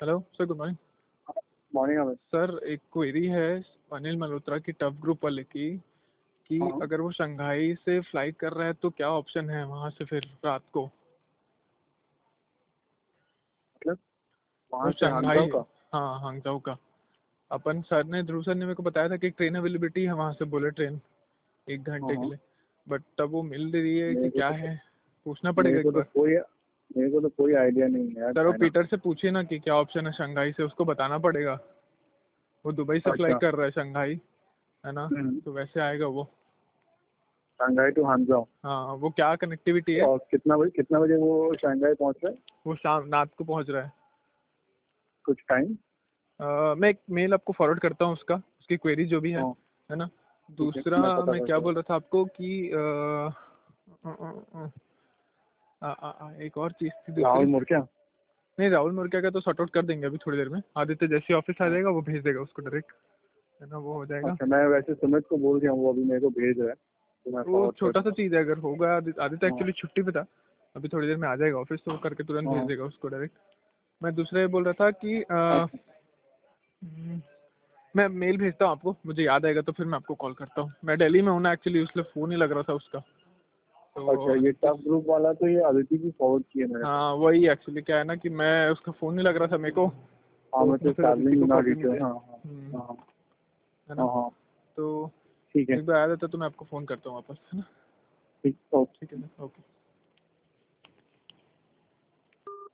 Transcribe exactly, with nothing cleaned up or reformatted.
Hello sir, good morning. Morning Amit. Sir एक query है अनिल मल्होत्रा की टफ ग्रुप वाले की कि हाँ। अगर वो शंघाई से फ्लाइट कर रहा है तो क्या ऑप्शन है वहाँ से फिर रात को? मतलब वहाँ वो से हांगकांग शंघाई, का? हाँ हांगजाऊ का। अपन सर ने, ध्रुव सर ने मेरे को बताया था कि ट्रेन अवेलेबिलिटी है वहाँ से, बुलेट ट्रेन एक हाँ घंटे के हाँ। लिए। बट तब वो मिल रही है कि मेरे को क्या तो है, पूछना पड़ेगा मेरे एक को तो बार। कोई मेरे को तो कोई आइडिया नहीं है यार, सर वो चाइना। पीटर से पूछिए ना कि क्या ऑप्शन है शंघाई से, उसको बताना पड़ेगा। वो दुबई से फ्लाई अच्छा। कर रहा है शंघाई, है ना? हम्म। तो वैसे आएगा वो। Shanghai to Hong Kong. हाँ, वो क्या कनेक्टिविटी है? और कितना बजे कितना बजे वो शंघाई पहुँच रहा है? वो शाम रात को पहुंच रहा है। कुछ टाइम? अ, मैं एक मेल आपको फॉरवर्ड करता हूँ उसका, उसकी क्वेरी जो भी है हाँ है ना? ठीक है, दूसरा मैं पता मैं क्या करता हूँ। बोल रहा था आपको कि अ, अ, अ, अ, अ, अ, एक और चीज़ थी दूसरी। राहुल मुर्गिया। नहीं, राहुल मुर्गिया का तो सॉर्ट आउट कर देंगे अभी थोड़ी देर में। आदित्य जैसे ऑफिस आ हाँ। जाएगा वो भेज देगा उसको डायरेक्ट, है ना? वो हो जाएगा। अच्छा, मैं वैसे सुमित को बोल दिया हूँ, वो अभी मेरे को भेज रहा है, तो मैं वो फॉरवर्ड कर छोटा सा दूंगा। चीज़ है, अगर होगा। आदित्य आदित्य हाँ एक्चुअली छुट्टी पे था, अभी थोड़ी देर में आ जाएगा ऑफिस, तो वो करके तुरंत भेज हाँ। देगा उसको डायरेक्ट। मैं दूसरा ये बोल रहा था कि अ, अच्छा हम्म, मैं मेल भेजता हूँ आपको, मुझे याद आएगा तो फिर मैं आपको कॉल करता हूँ। मैं दिल्ली में हूँ ना एक्चुअली, इसलिए फ़ोन ही लग रहा था उसका। अच्छा, तो ये इस टफ ग्रुप वाला तो ये अदिति की फॉरवर्ड किए मेरे पास। हाँ, वही एक्चुअली क्या है ना कि मैं उसका फ़ोन नहीं लग रहा था मेरे को, हाँ तो उसने मतलब फिर अदिति को ट्रैवलिंग नॉट कॉपी में डिटेल। दिया। हाँ हाँ। हम्म, हाँ है ना? हाँ हाँ। तो ठीक है। एक बार आया था तो मैं आपको फ़ोन करता हूँ वापस, है ना? ठीक, ओके। ठीक है सर, ओके।